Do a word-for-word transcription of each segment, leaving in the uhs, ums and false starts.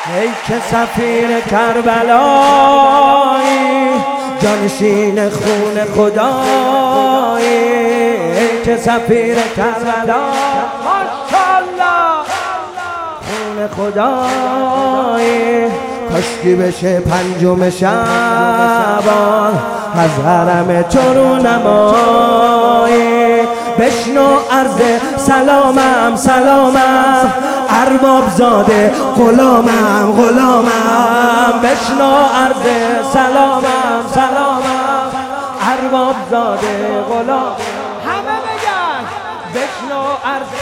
ای که سفیر کربلایی، جانشین خون خدایی، ای که سفیر کربلایی، ماشاءالله خون خدایی. کاشکی بشه پنجم شعبان از حرم تو رونمایی. بشنو عرض سلامم سلامم، ارباب زاده غلامم غلامم. بشنو عرض سلامم سلامم، ارباب زاده غلام. همه بگن بشنو عرض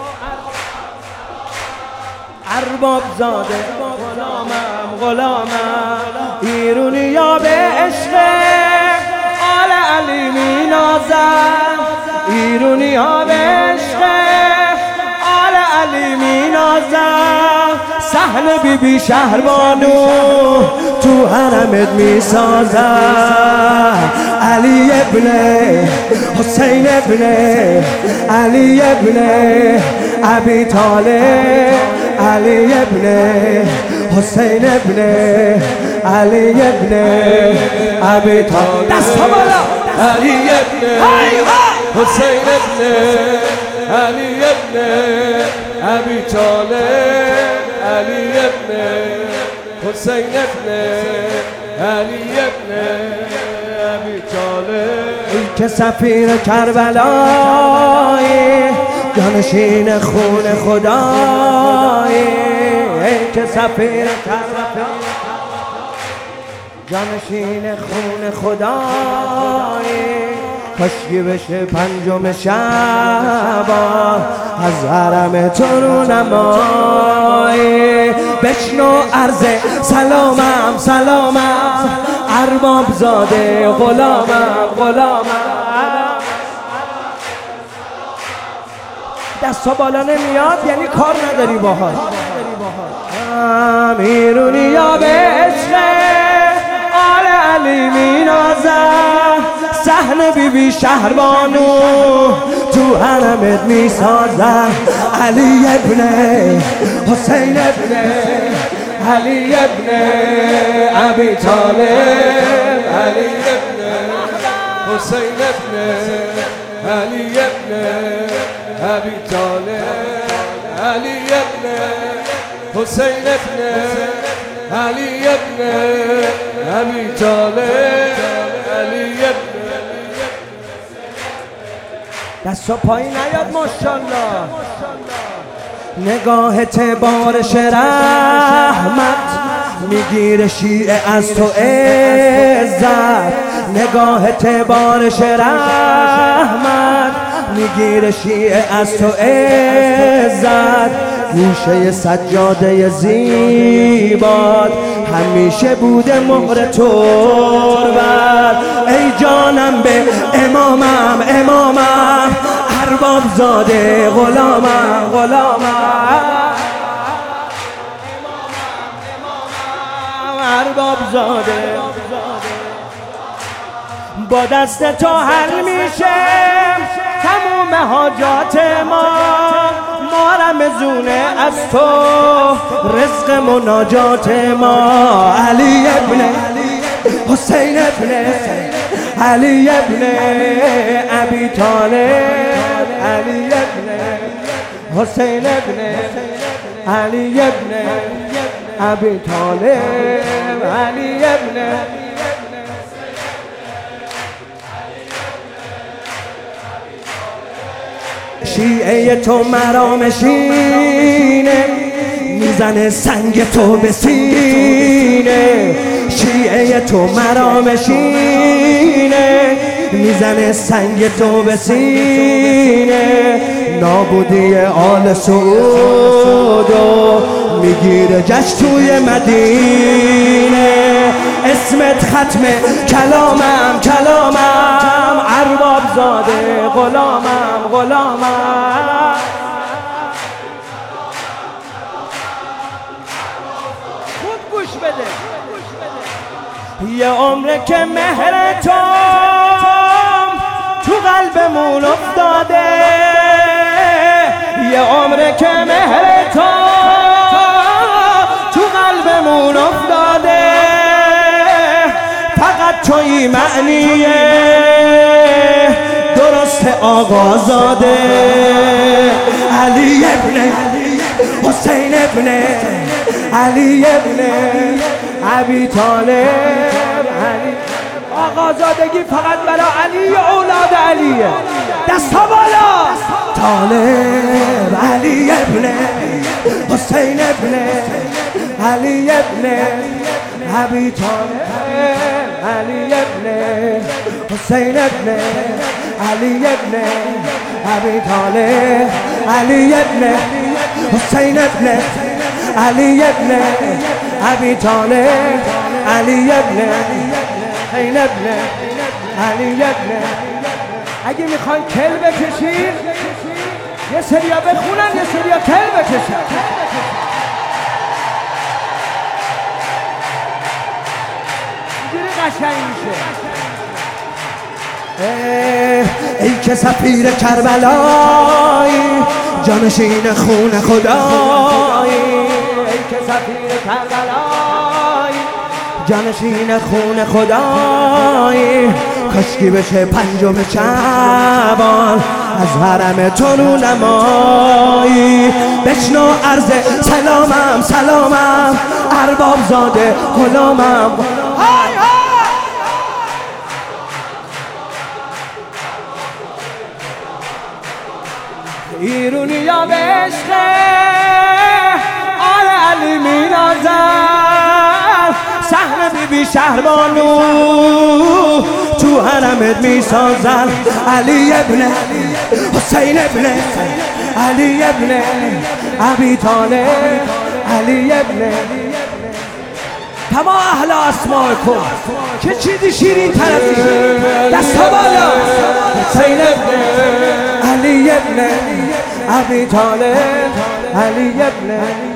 ارباب زاده غلامم غلامم. ایرونیا به عشق آل علی می نازم، ایرونیا به عشق آل علی می نازم. صحن بی بی شهربانو تو حرمت می سازم. علی ابن حسین ابن علی ابن ابی طالب، علی ابن حسین ابن علی ابن ابی طالب. دست ها بالا. علی ابن حسین ابن علی ابن ابی طالب، علی ابن حسین ابن علی ابن ابی طالب. ای که سفیر کربلایی، جانشین خون خدایی، ای که سفیر کربلایی، جانشین خون خدایی. کاشکی بشه پنجم شعبان از حرم تو رونمایی. بشنو عرض سلامم سلامم، ارباب زاده غلامم غلامم. دستا بالا نمیاد یعنی کار نداری باهاش. ایرونیا به عشق آل علی می نازم. صحن بی بی شهربانو تو حرمت می سازم. علی ابن حسین ابن علی ابن ابی طالب، علی ابن حسین ابن علی ابن ابی طالب، علی ابن حسین ابن علی ابن ابی طالب، علی ابن. دستا پایین نیاد ماشاءالله. نگاهت بارش رحمت میگیره شیعه از تو عزت. نگاهت بارش رحمت میگیره شیعه از تو عزت. گوشه سجاده زیباد همیشه بوده مهر تربت. ای جانم به امامم امامم، ارباب زاده غلامم غلامم. ارباب زاده با دست تو حل میشه تموم حاجات ما. ما رمزونه از تو رزق مناجات ما. علی ابن حسین ابن علی ابن ابی طالب، علی ابن حسین ابن علی ابن ابی طالب، علی ابن. شیعه تو مرامشینه میزنه سنگ تو به سینه. شیعه تو مرامشینه میزنه سنگ تو به سینه. نابودی آل سعودو میگیره جشن توی مدینه. اسمت ختم کلامم کلامم، ارباب زاده غلامم غلامم. خوب گوش بده. یه عمره که مهر تو تو قلبمون افتاده. یه عمره که مهر تو تو قلب بی معنیه درست آقازاده علی ابن حسین ابن علی ابن ابی طالب علی آقازادگی فقط برای علی اولاد علیه دستا بالا طالب علی ابن حسین ابن علی ابن ابی طالب علی ابن حسین ابن علی ابن ابی طالب علی ابن حسین ابن علی ابن ابی طالب علی ابن حسین ابن علی ابن. اگه میخوان کل بکشید یه سریا بخونن یه سریا کل بکشن. اینجوری قشنگ میشه. ای که سفیر کربلایی جانشین خون خدایی ای که سفیر کربلایی جانشین خون خدایی کاشکی بشه پنجم شعبان از حرم تو رونمایی بشنو عرض سلامم سلامم ارباب زاده غلامم های های ایرونی ها به عشق آل علی می نازن سحر بی بی شهربانو تو حرمت می سازن علی ابن حسین ابن علی ابن ابی طالب علی ابن. تمام اهل اسماء کن که چیزی شیرین تر از این دستا بالا حسین ابن علی ابن ابی طالب علی ابن.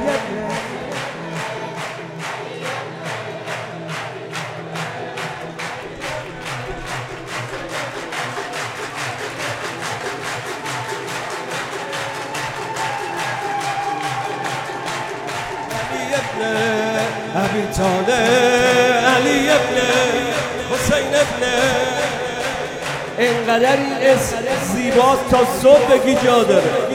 ابی طالب علی ابن حسین ابن. اینقدر این اسم زیباست تا صبح بگی جا داره.